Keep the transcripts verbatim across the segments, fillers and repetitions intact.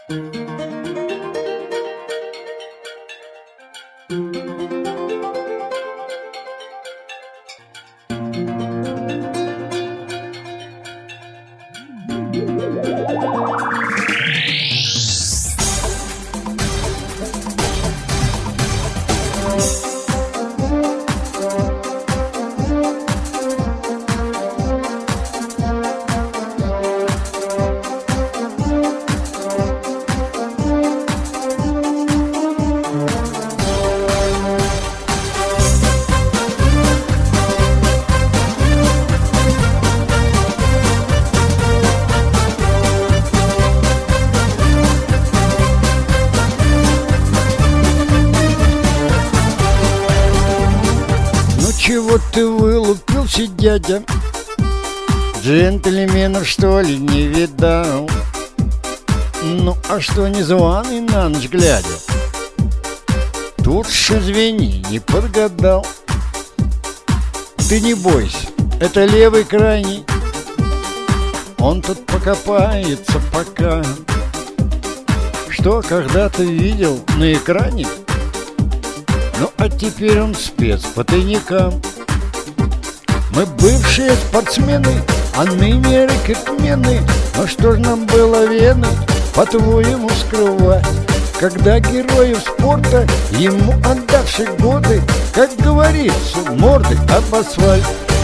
Чего ты вылупился, дядя? Джентльменов, что ли, не видал? Ну, а что незваный на ночь глядя? Тут ж, извини, не подгадал. Ты не бойся, это левый крайний. Он тут покопается пока. Что когда-то видел на экране? Ну, а теперь он спец по тайникам. Мы бывшие спортсмены, а ныне рекордсмены. Но что ж нам было вены, по-твоему, скрывать, когда героев спорта, ему отдавших годы, как говорится, морды об асфальт.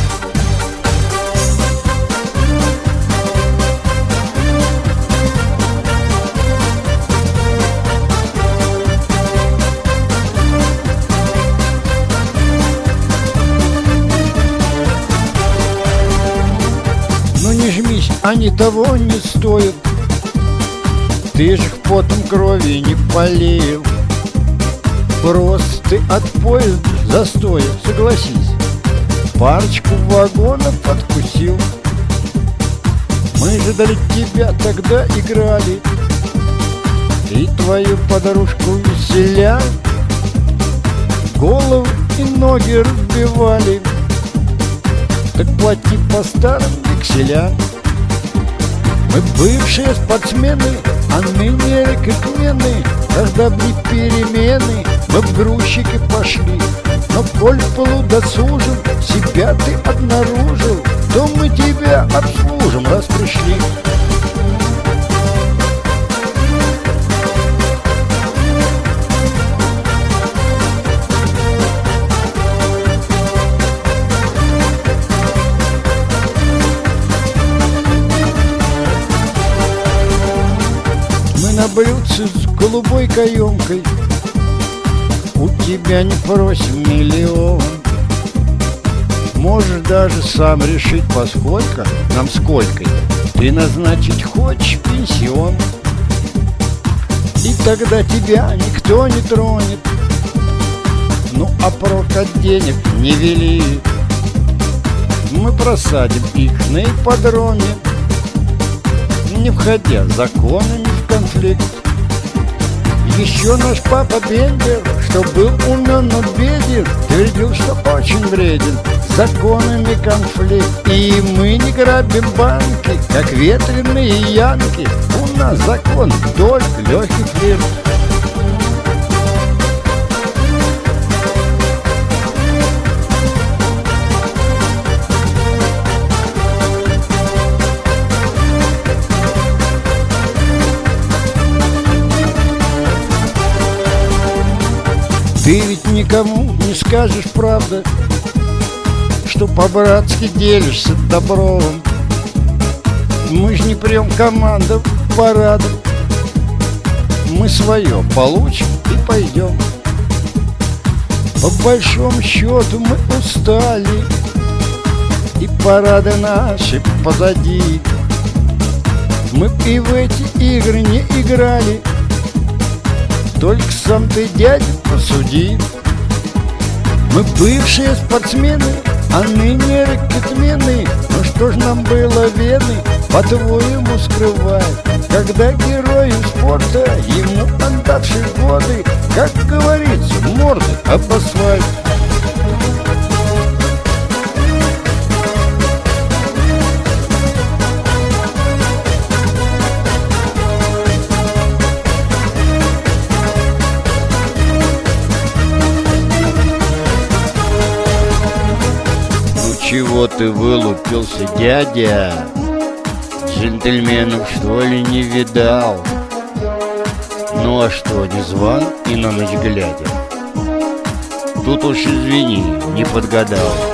Не жмись, они того не стоят. Ты ж их потом крови не полил. Просто ты от поезда застоя, согласись, парочку вагонов откусил. Мы же для тебя тогда играли и твою подружку веселя, головы и ноги разбивали. Так плати по старым векселям. Мы бывшие спортсмены, а ныне рекордсмены. Когда были перемены, мы в грузчики пошли. Но коль в полудосужим себя ты обнаружил, то мы тебя обслужим, раз пришли. На блюдце с голубой каемкой у тебя не просим миллион. Можешь даже сам решить, поскольку нам сколько ты назначить хочешь пенсион. И тогда тебя никто не тронет. Ну а прок от денег не вели. Мы просадим их на ипподроме, не входя законами в конфликт. Еще наш папа Бендер, что был умен, но беден, твердил, что очень вреден законами конфликт. И мы не грабим банки, как ветреные янки. У нас закон только легкий флирт. Ты ведь никому не скажешь правда, что по-братски делишься добром. Мы ж не прям командам, парадом. Мы свое получим и пойдем. По большому счету мы устали, и парады наши позади. Мы и в эти игры не играли. Только сам ты, дядя, посуди. Мы бывшие спортсмены, а ныне рекордсмены. Ну что ж нам было вены, по-твоему, скрывать, когда герою спорта, ему отдавшие годы, как говорится, морды об асфальт. ты вылупился, дядя? Джентльменов, что ли, не видал? Ну а что, не зван и на ночь глядя? Тут уж извини, не подгадал.